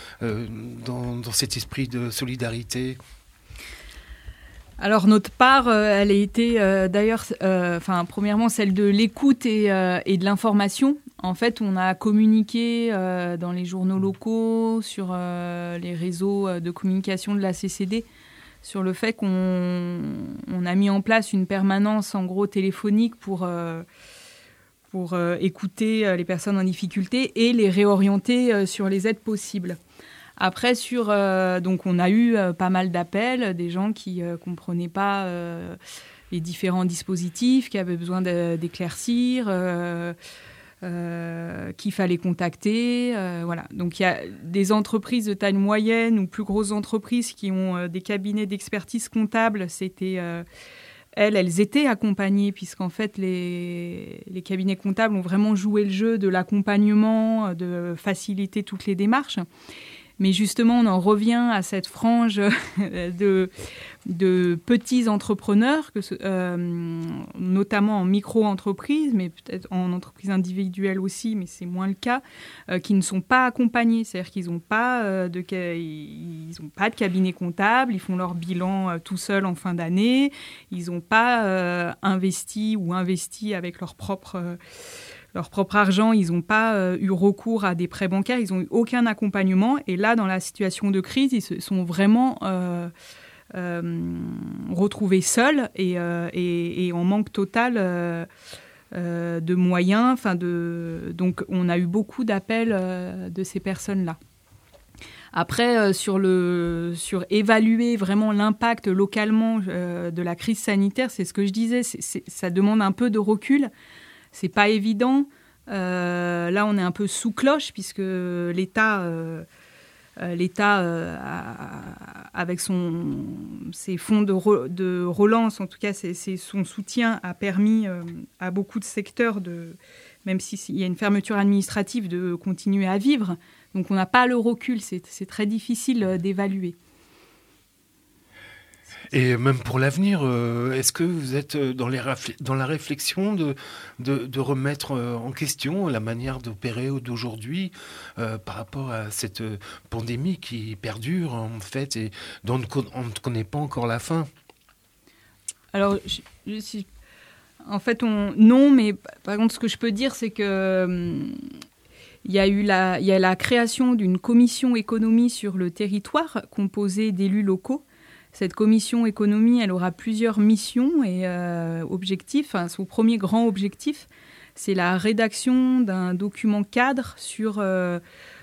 dans cet esprit de solidarité ? Alors notre part, elle a été d'ailleurs, premièrement celle de l'écoute et de l'information. En fait, on a communiqué dans les journaux locaux, sur les réseaux de communication de la CCD, sur le fait qu'on a mis en place une permanence en gros téléphonique pour écouter les personnes en difficulté et les réorienter sur les aides possibles. Après, donc on a eu pas mal d'appels, des gens qui comprenaient pas les différents dispositifs, qui avaient besoin d'éclaircir, qu'il fallait contacter. Voilà. Donc il y a des entreprises de taille moyenne ou plus grosses entreprises qui ont des cabinets d'expertise comptable. Elles étaient accompagnées, puisqu'en fait les cabinets comptables ont vraiment joué le jeu de l'accompagnement, de faciliter toutes les démarches. Mais justement, on en revient à cette frange de petits entrepreneurs, notamment en micro-entreprise, mais peut-être en entreprise individuelle aussi, mais c'est moins le cas, qui ne sont pas accompagnés. C'est-à-dire qu'ils n'ont pas de cabinet comptable, ils font leur bilan tout seuls en fin d'année, ils n'ont pas investi avec leur propre argent, ils n'ont pas eu recours à des prêts bancaires, ils n'ont eu aucun accompagnement. Et là, dans la situation de crise, ils se sont vraiment retrouvés seuls et en manque total de moyens. Donc, on a eu beaucoup d'appels de ces personnes-là. Après, sur évaluer vraiment l'impact localement de la crise sanitaire, c'est ce que je disais, ça demande un peu de recul. C'est pas évident. Là, on est un peu sous cloche puisque l'État, avec ses fonds de relance, en tout cas, son soutien a permis à beaucoup de secteurs, même s'il y a une fermeture administrative, de continuer à vivre. Donc, on n'a pas le recul. C'est très difficile d'évaluer. Et même pour l'avenir, est-ce que vous êtes dans la réflexion de remettre en question la manière d'opérer d'aujourd'hui par rapport à cette pandémie qui perdure en fait et dont on ne connaît pas encore la fin ? Alors, en fait, non, mais par contre, ce que je peux dire, c'est que il y a la création d'une commission économie sur le territoire composée d'élus locaux. Cette commission économie, elle aura plusieurs missions et objectifs. Son premier grand objectif, c'est la rédaction d'un document cadre sur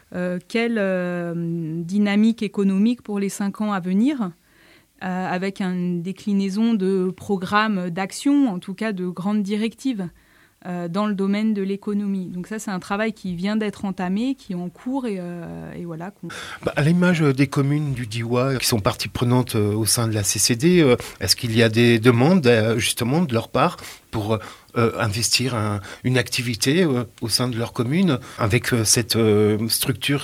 quelle dynamique économique pour les 5 ans à venir, avec une déclinaison de programmes d'action, en tout cas de grandes directives dans le domaine de l'économie. Donc ça, c'est un travail qui vient d'être entamé, qui est en cours et voilà. À l'image des communes du Diois qui sont partie prenante au sein de la CCD, est-ce qu'il y a des demandes justement de leur part pour investir une activité au sein de leur commune avec cette structure ?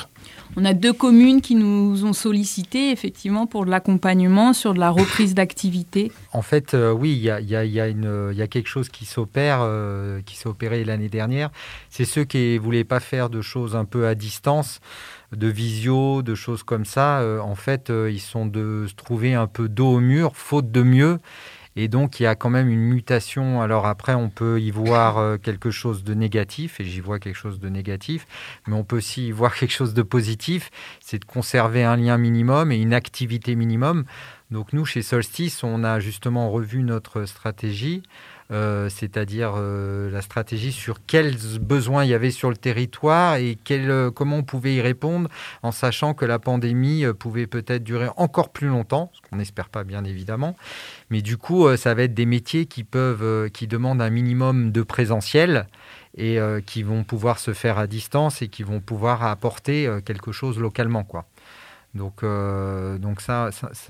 On a 2 communes qui nous ont sollicité effectivement pour de l'accompagnement sur de la reprise d'activité. En fait, oui, il y a quelque chose qui s'opère, qui s'est opéré l'année dernière. C'est ceux qui ne voulaient pas faire de choses un peu à distance, de visio, de choses comme ça. En fait, ils sont de se trouver un peu dos au mur, faute de mieux. Et donc, il y a quand même une mutation. Alors après, on peut y voir quelque chose de négatif, et j'y vois quelque chose de négatif, mais on peut aussi y voir quelque chose de positif, c'est de conserver un lien minimum et une activité minimum. Donc nous, chez Solstice, on a justement revu notre stratégie, c'est-à-dire la stratégie sur quels besoins il y avait sur le territoire et comment on pouvait y répondre, en sachant que la pandémie pouvait peut-être durer encore plus longtemps, ce qu'on n'espère pas bien évidemment. Mais du coup, ça va être des métiers qui demandent un minimum de présentiel et qui vont pouvoir se faire à distance et qui vont pouvoir apporter quelque chose localement, quoi. Donc ça,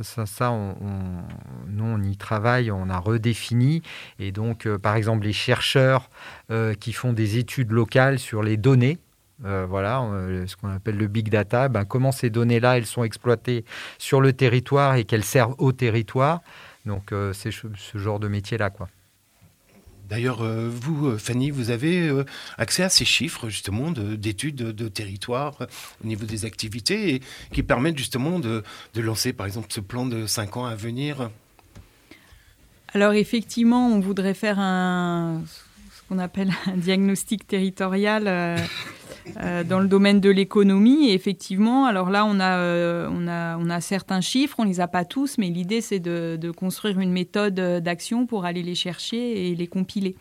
nous, on y travaille, on a redéfini. Et donc, par exemple, les chercheurs qui font des études locales sur les données, ce qu'on appelle le big data, comment ces données-là, elles sont exploitées sur le territoire et qu'elles servent au territoire. Donc, c'est ce genre de métier-là, quoi. D'ailleurs, vous, Fanny, vous avez accès à ces chiffres, justement, d'études de territoire au niveau des activités et qui permettent, justement, de lancer, par exemple, ce plan de 5 ans à venir. Alors, effectivement, on voudrait faire ce qu'on appelle un diagnostic territorial dans le domaine de l'économie. Et effectivement, alors là, on a certains chiffres, on ne les a pas tous, mais l'idée, c'est de construire une méthode d'action pour aller les chercher et les compiler.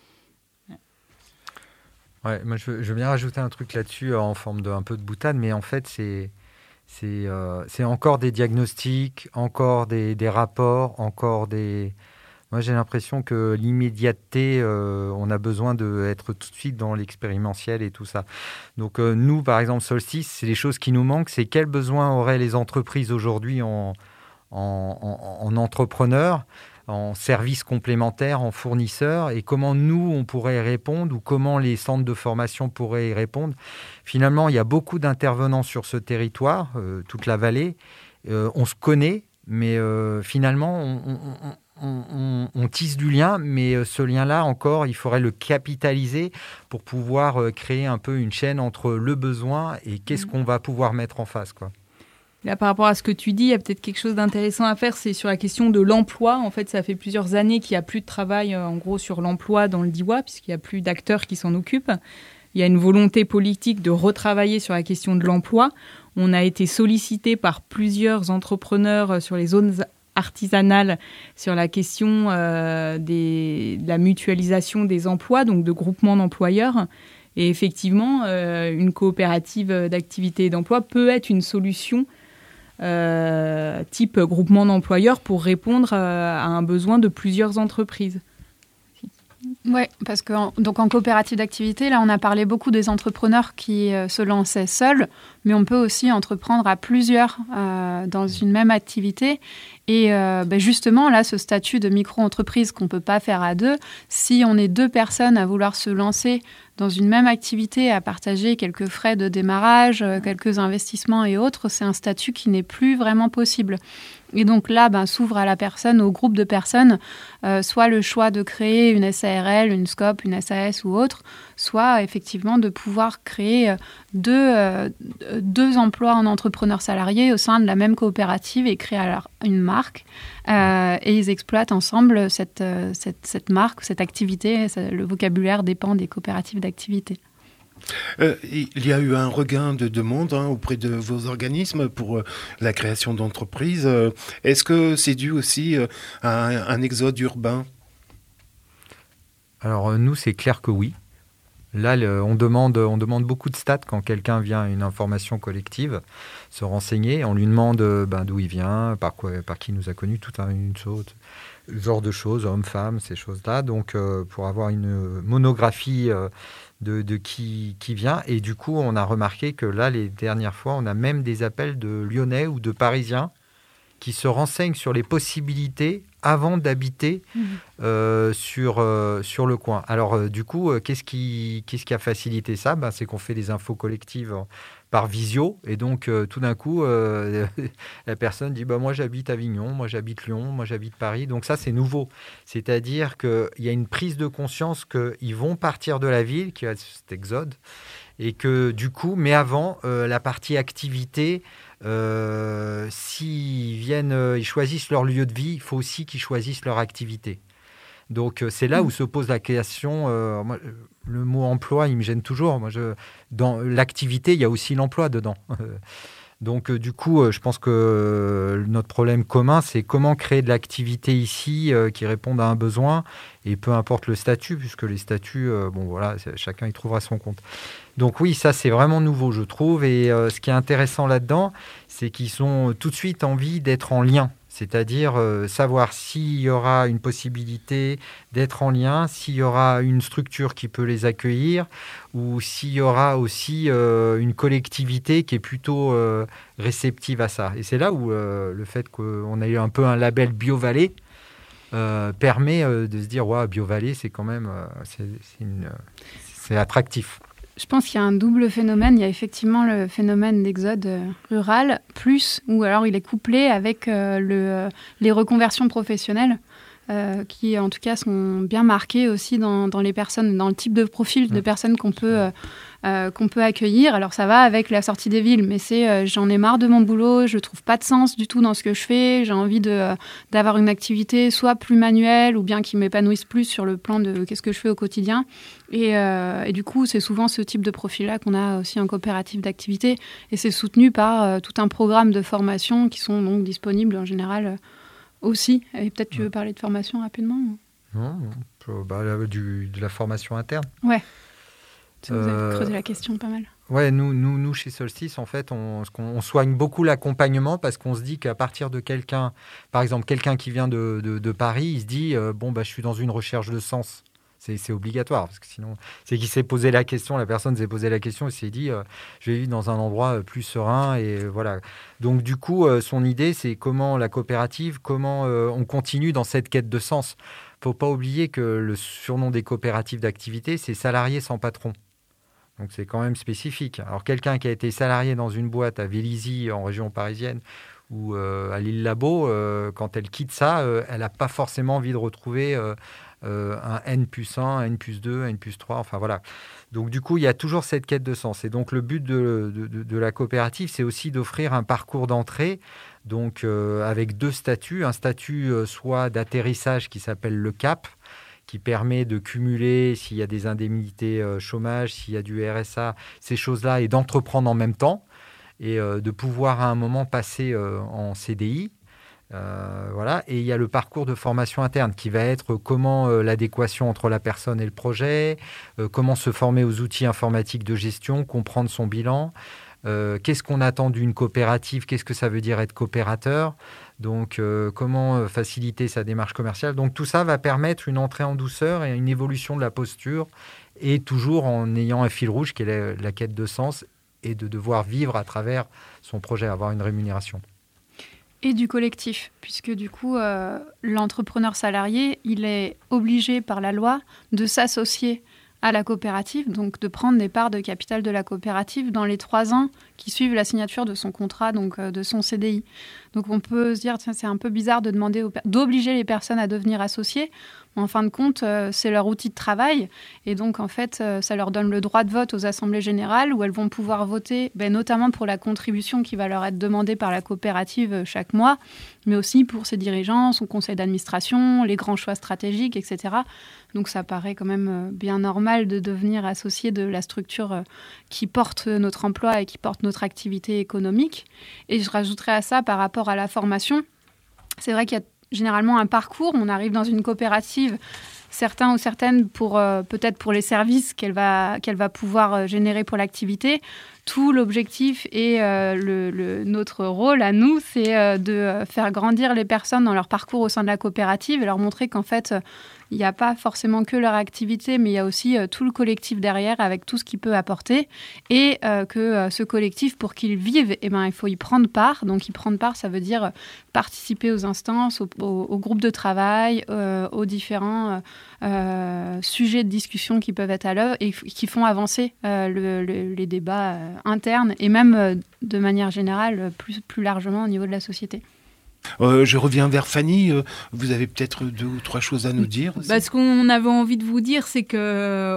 Ouais, moi, je veux bien rajouter un truc là-dessus en forme d'un peu de boutade, mais en fait, c'est encore des diagnostics, encore des rapports, encore des... Moi, j'ai l'impression que l'immédiateté, on a besoin d'être tout de suite dans l'expérimentiel et tout ça. Donc, nous, par exemple, Solstice, c'est les choses qui nous manquent. C'est quels besoins auraient les entreprises aujourd'hui en entrepreneurs, en services complémentaires, en fournisseurs, et comment nous, on pourrait y répondre ou comment les centres de formation pourraient y répondre. Finalement, il y a beaucoup d'intervenants sur ce territoire, toute la vallée. On se connaît, mais finalement, on tisse du lien, mais ce lien-là, encore, il faudrait le capitaliser pour pouvoir créer un peu une chaîne entre le besoin et qu'est-ce qu'on va pouvoir mettre en face, quoi. Là, par rapport à ce que tu dis, il y a peut-être quelque chose d'intéressant à faire, c'est sur la question de l'emploi. En fait, ça fait plusieurs années qu'il n'y a plus de travail, en gros, sur l'emploi dans le Diois, puisqu'il n'y a plus d'acteurs qui s'en occupent. Il y a une volonté politique de retravailler sur la question de l'emploi. On a été sollicité par plusieurs entrepreneurs sur les zones artisanale sur la question de la mutualisation des emplois, donc de groupements d'employeurs. Et effectivement, une coopérative d'activité et d'emploi peut être une solution type groupement d'employeurs pour répondre à un besoin de plusieurs entreprises. Oui, parce qu'en coopérative d'activité, là, on a parlé beaucoup des entrepreneurs qui se lançaient seuls, mais on peut aussi entreprendre à plusieurs dans une même activité. Et justement, là, ce statut de micro-entreprise qu'on ne peut pas faire à deux, si on est 2 personnes à vouloir se lancer dans une même activité, à partager quelques frais de démarrage, quelques investissements et autres, c'est un statut qui n'est plus vraiment possible. Et donc là, s'ouvre à la personne, au groupe de personnes, soit le choix de créer une SARL, une SCOP, une SAS ou autre, soit effectivement de pouvoir créer deux emplois en entrepreneur salarié au sein de la même coopérative et créer alors une marque. Et ils exploitent ensemble cette marque, cette activité. Le vocabulaire dépend des coopératives d'activité. Il y a eu un regain de demande auprès de vos organismes pour la création d'entreprises. Est-ce que c'est dû aussi à un exode urbain ? Alors nous, c'est clair que oui. Là, on demande beaucoup de stats quand quelqu'un vient à une information collective, se renseigner. On lui demande d'où il vient, par qui il nous a connus, toute une chose, ce genre de choses, hommes, femmes, ces choses-là. Donc, pour avoir une monographie de qui vient. Et du coup, on a remarqué que là, les dernières fois, on a même des appels de Lyonnais ou de Parisiens qui se renseignent sur les possibilités avant d'habiter sur le coin. Alors, du coup, qu'est-ce qui a facilité ça ? C'est qu'on fait des infos collectives par visio. Et donc, tout d'un coup, la personne dit moi, j'habite Avignon, moi, j'habite Lyon, moi, j'habite Paris. Donc, ça, c'est nouveau. C'est-à-dire qu'il y a une prise de conscience qu'ils vont partir de la ville, qui a cet exode, et que, du coup, mais avant, la partie activité, s'ils viennent, ils choisissent leur lieu de vie, il faut aussi qu'ils choisissent leur activité. Donc, c'est là où se pose la question. Moi, le mot emploi, il me gêne toujours. Dans l'activité, il y a aussi l'emploi dedans. Donc, du coup, je pense que notre problème commun, c'est comment créer de l'activité ici qui réponde à un besoin, et peu importe le statut, puisque les statuts, chacun y trouvera son compte. Donc oui, ça, c'est vraiment nouveau, je trouve. Et ce qui est intéressant là-dedans, c'est qu'ils ont tout de suite envie d'être en lien. C'est-à-dire savoir s'il y aura une possibilité d'être en lien, s'il y aura une structure qui peut les accueillir, ou s'il y aura aussi une collectivité qui est plutôt réceptive à ça. Et c'est là où le fait qu'on a eu un peu un label BioVallée permet de se dire BioVallée, c'est quand même c'est attractif. Je pense qu'il y a un double phénomène. Il y a effectivement le phénomène d'exode rural, ou alors il est couplé avec les reconversions professionnelles, qui en tout cas sont bien marquées aussi dans les personnes, dans le type de profil de personnes qu'on peut accueillir. Alors ça va avec la sortie des villes, mais c'est j'en ai marre de mon boulot, je trouve pas de sens du tout dans ce que je fais, j'ai envie d'avoir une activité soit plus manuelle ou bien qui m'épanouisse plus sur le plan de qu'est-ce que je fais au quotidien. Et du coup, c'est souvent ce type de profil-là qu'on a aussi en coopérative d'activité, et c'est soutenu par tout un programme de formation qui sont donc disponibles en général aussi. Et peut-être tu veux parler de formation rapidement ? Non, de la formation interne. Ouais. Vous avez creusé la question pas mal. Ouais, nous chez Solstice, en fait, on soigne beaucoup l'accompagnement, parce qu'on se dit qu'à partir de quelqu'un, par exemple, quelqu'un qui vient de Paris, il se dit je suis dans une recherche de sens. C'est obligatoire, parce que sinon, c'est qu'il s'est posé la question, la personne s'est posé la question et s'est dit je vais vivre dans un endroit plus serein, et voilà. Donc du coup, son idée, c'est comment la coopérative, comment on continue dans cette quête de sens. Il ne faut pas oublier que le surnom des coopératives d'activité, c'est salarié sans patron. Donc c'est quand même spécifique. Alors quelqu'un qui a été salarié dans une boîte à Vélizy, en région parisienne, ou à l'Île-Labo, quand elle quitte ça, elle n'a pas forcément envie de retrouver un N+1, un N+2, un N+3, enfin voilà. Donc du coup, il y a toujours cette quête de sens. Et donc le but de la coopérative, c'est aussi d'offrir un parcours d'entrée, donc avec deux statuts. Un statut soit d'atterrissage qui s'appelle le CAP, qui permet de cumuler, s'il y a des indemnités chômage, s'il y a du RSA, ces choses-là, et d'entreprendre en même temps, et de pouvoir à un moment passer en CDI. Voilà. Et il y a le parcours de formation interne qui va être comment l'adéquation entre la personne et le projet, comment se former aux outils informatiques de gestion, comprendre son bilan, qu'est-ce qu'on attend d'une coopérative, qu'est-ce que ça veut dire être coopérateur, donc comment faciliter sa démarche commerciale. Donc tout ça va permettre une entrée en douceur et une évolution de la posture, et toujours en ayant un fil rouge qui est la quête de sens, et de devoir vivre à travers son projet, avoir une rémunération. Et du collectif, puisque du coup, l'entrepreneur salarié, il est obligé par la loi de s'associer à la coopérative, donc de prendre des parts de capital de la coopérative dans les 3 ans qui suivent la signature de son contrat, donc de son CDI. Donc on peut se dire, tiens, c'est un peu bizarre de demander d'obliger les personnes à devenir associées. Mais en fin de compte, c'est leur outil de travail. Et donc, en fait, ça leur donne le droit de vote aux assemblées générales, où elles vont pouvoir voter, notamment pour la contribution qui va leur être demandée par la coopérative chaque mois, mais aussi pour ses dirigeants, son conseil d'administration, les grands choix stratégiques, etc. Donc, ça paraît quand même bien normal de devenir associé de la structure qui porte notre emploi et qui porte notre activité économique. Et je rajouterais à ça, par rapport à la formation, c'est vrai qu'il y a généralement un parcours. On arrive dans une coopérative, certains ou certaines peut-être pour les services qu'elle va pouvoir générer pour l'activité. Tout l'objectif et notre rôle à nous, c'est de faire grandir les personnes dans leur parcours au sein de la coopérative et leur montrer qu'en fait, il n'y a pas forcément que leur activité, mais il y a aussi tout le collectif derrière avec tout ce qu'il peut apporter et que ce collectif, pour qu'il vive, il faut y prendre part. Donc, y prendre part, ça veut dire participer aux instances, aux groupes de travail, aux différents sujets de discussion qui peuvent être à l'œuvre et qui font avancer les débats internes et même de manière générale, plus largement au niveau de la société. Je reviens vers Fanny. Vous avez peut-être 2 ou 3 choses à nous dire aussi. Ce qu'on avait envie de vous dire, c'est qu'on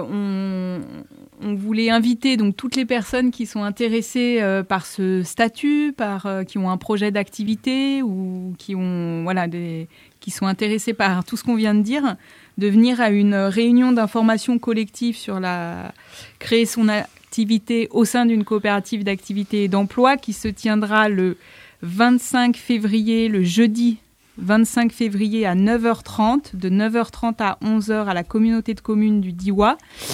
voulait inviter donc toutes les personnes qui sont intéressées par ce statut, qui ont un projet d'activité ou qui sont intéressées par tout ce qu'on vient de dire, de venir à une réunion d'information collective sur créer son activité au sein d'une coopérative d'activité et d'emploi qui se tiendra le 25 février, le jeudi 25 février à 9h30, de 9h30 à 11h à la communauté de communes du Diois.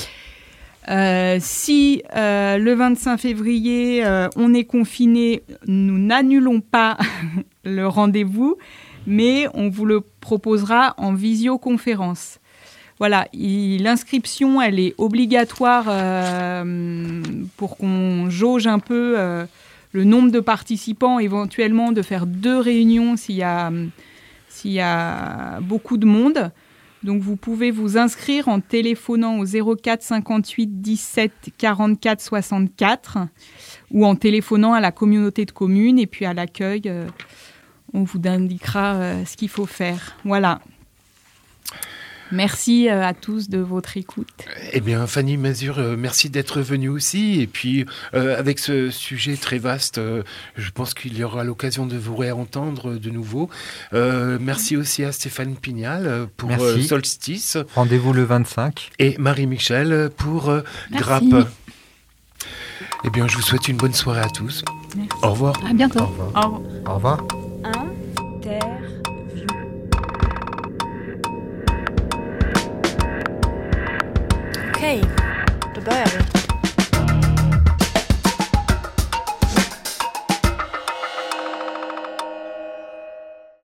Si le 25 février, on est confiné, nous n'annulons pas le rendez-vous, mais on vous le proposera en visioconférence. Voilà, l'inscription, elle est obligatoire pour qu'on jauge un peu le nombre de participants, éventuellement de faire 2 réunions s'il y a beaucoup de monde. Donc vous pouvez vous inscrire en téléphonant au 04 58 17 44 64 ou en téléphonant à la communauté de communes et puis à l'accueil, on vous indiquera ce qu'il faut faire. Voilà. Merci à tous de votre écoute. Eh bien, Fanny Mazur, merci d'être venue aussi. Et puis, avec ce sujet très vaste, je pense qu'il y aura l'occasion de vous réentendre de nouveau. Merci aussi à Stéphane Pignal pour Solstice. Rendez-vous le 25. Et Marie-Michel pour Grappe. Eh bien, je vous souhaite une bonne soirée à tous. Merci. Au revoir. À bientôt. Au revoir. Au revoir.